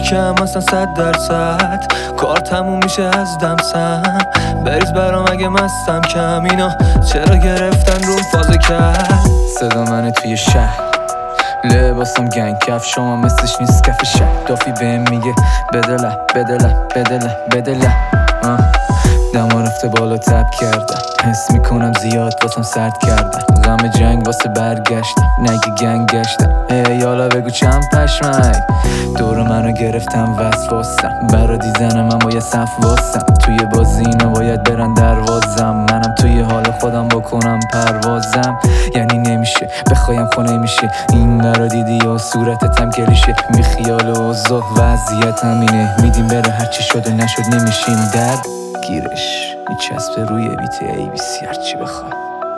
شاکم اصلا 100% کار تموم میشه از دمسم. بریز برام اگه مستم کم، اینا چرا گرفتن روم فازه کرد. صدا منه توی شهر، لباسم گنگ کف، شما مثلش نیست کف شهر. دافی بهم میگه بدله بدله بدله بدله. دما رفته بالا تب کردم، حس میکنم زیاد واسم سرد کردم. غم جنگ واسه برگشتم، نگه گنگ گشتم. یالا بگو چند پشمک دور منو گرفتم وسواسم. برا دیزنم من باید صف واسم، توی بازی اینا باید برن دروازم. منم توی حال خودم بکنم پروازم. یعنی نمیشه بخوایم خونه میشه، این برا دیدی و صورتتم کلیشه. بی خیال و اوضاع وضعیتم اینه، میدیم بره هرچی شد و نشد نمیشیم در گیرش. میچسبه روی بیت ABC هرچی بخوای.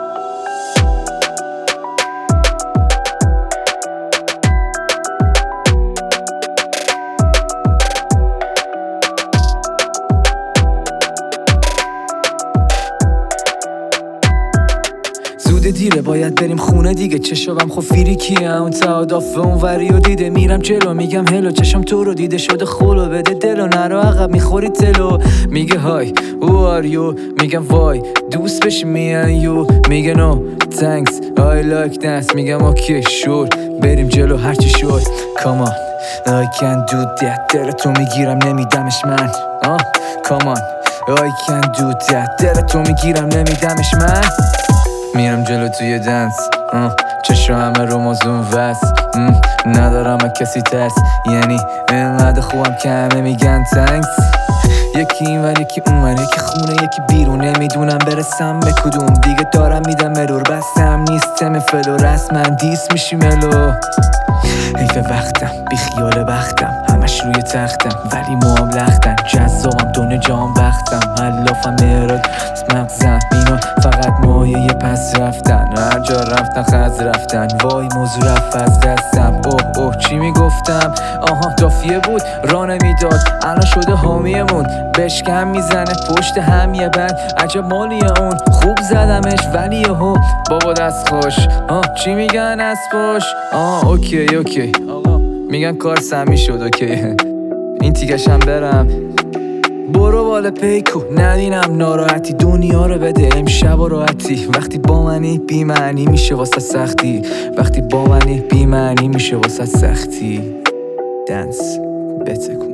زود دیره باید بریم خونه دیگه، چشم خب فیریکیه اون تعادف اون وری و دیده. میرم جلو میگم هلو، چشم تو رو دیده شده خلو. بده دلو نرو عقب میخوری تلو. میگه های who are you، میگم وای دوست بشی میان یو. میگه no thanks I like dance، میگم اوکی شور بریم جلو هرچی شد. come on I can't do that، دل تو میگیرم نمیدمش من. come on I can't do that، دل تو میگیرم نمیدمش من. میرم جلو توی دنس، چشم همه رو مازون وست. ندارم از کسی ترس، یعنی اینقدر خوبم که همه میگن تنکس. یکی این ور یکی اون ور، یکی خونه یکی بیرون. نمیدونم برسم به کدوم، دیگه دارم میدم مرور. بستم نیستم فلو، رسما دیس میشی ملو. حیف وقتم بی خیال بختم، همش روی تختم ولی موام لختن. جذابم دونه جام بختم، حلافم مراد مغزم. اینا فقط مایه پس رفتن، هر جا رفتن خز رفتن. وای موضوع رفت از دستم. اوه چی میگفتم؟ آها دافیه بود راه نمیداد، الان شده حامیمون. بشکم میزنه پشت هم یه بند، عجب مالیه اون. خوب زدمش ولی یهو بابا دست خوش. چی میگن از پاش؟ اوکی آقا میگن کار سمی شد اوکی. این تیگشم برم برو بالا پیکو، ندینم ناراحتی. دنیا رو بده امشب و راحتی. وقتی با منی بی معنی میشه واسه سختی، وقتی با منی بی معنی میشه واسه سختی. دنس بتکو.